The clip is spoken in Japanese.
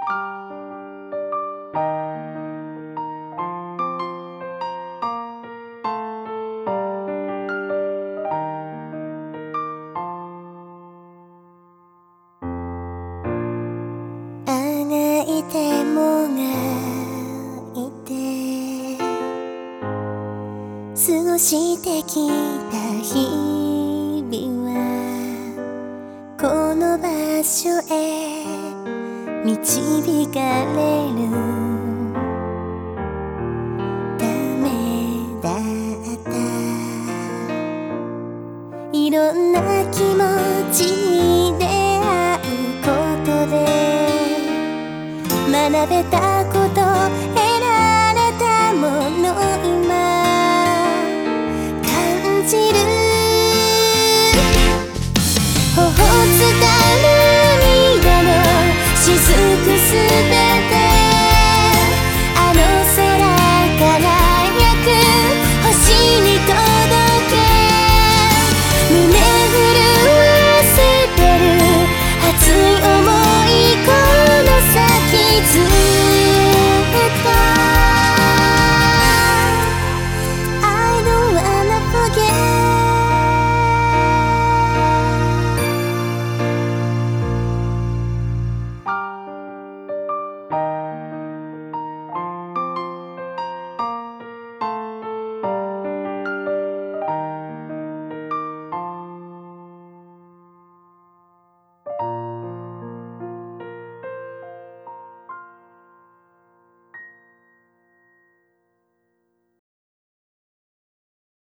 泣いてもがいて過ごしてきた日々はこの場所へ導かれるためだった。いろんな気持ちに出会うことで学べたこと、得られたもの、今感じる。頬伝う涙の雫すべ